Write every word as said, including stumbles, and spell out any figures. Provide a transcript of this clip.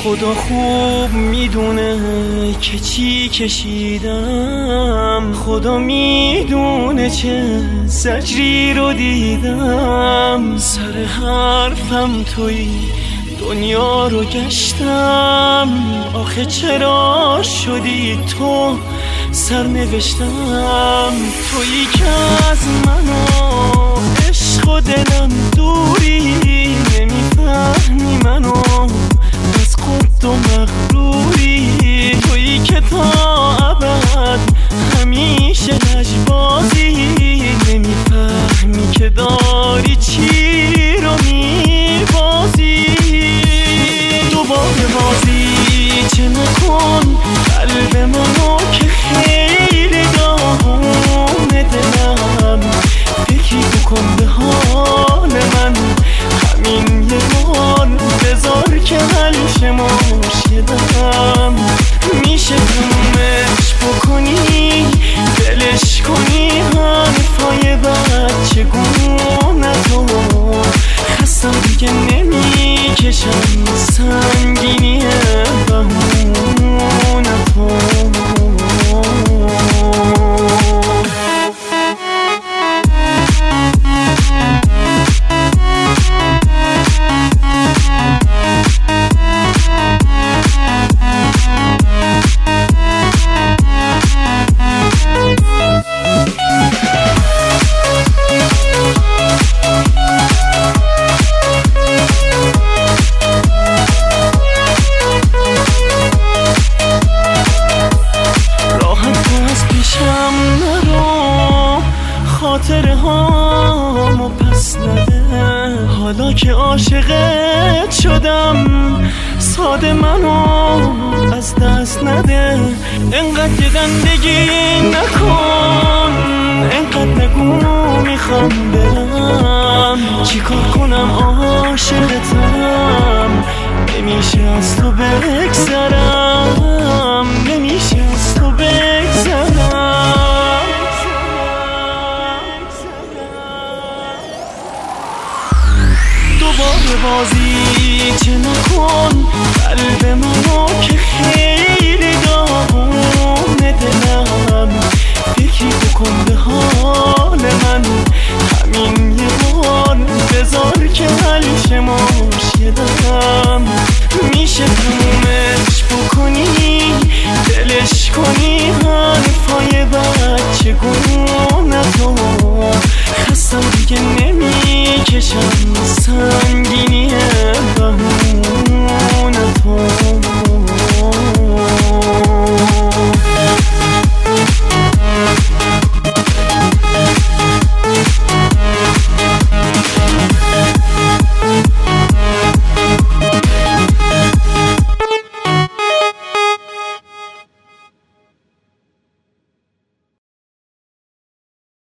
خدا خوب میدونه که چی کشیدم، خدا میدونه چه زجری رو دیدم. سر حرفم توی دنیا رو گشتم، آخه چرا شدی تو سرنوشتم؟ تویی که از منو عشق و دلم دوری، نمیفهمی منو از خود و مغروری. تویی که تا ابد همیشه لجبازی، نمیفهمی که داری چی رو میبازی. دوباره بازی چه نکن قلب منو که خیلی داغونه دلم، فکری بکن به حال من، همین یه بار بذار که حل شه مشکلم. میشه تمومش بکنی دلش کنی حرفای بچه گونتو، خستم دیگه نمیکشم سنگینی بهونتو. خاطره هامو پس نده، حالا که عاشقت شدم ساده منو از دست نده. انقدر گندگی نکن، انقدر نگو میخوام برم، چی کار کنم عاشقتم، نمیشه از تو بگذرم، نمیشه از تو بگذرم. دوباره بازی چه نکن قلب منو که خیلی داغونه دلم، فکری بکن به حال من، همین یه بار بذار که حل شه مشکلم. میشه تمومش بکنی دلش کنی حرفای بچه گونتو، خستم دیگه نمیکشم سر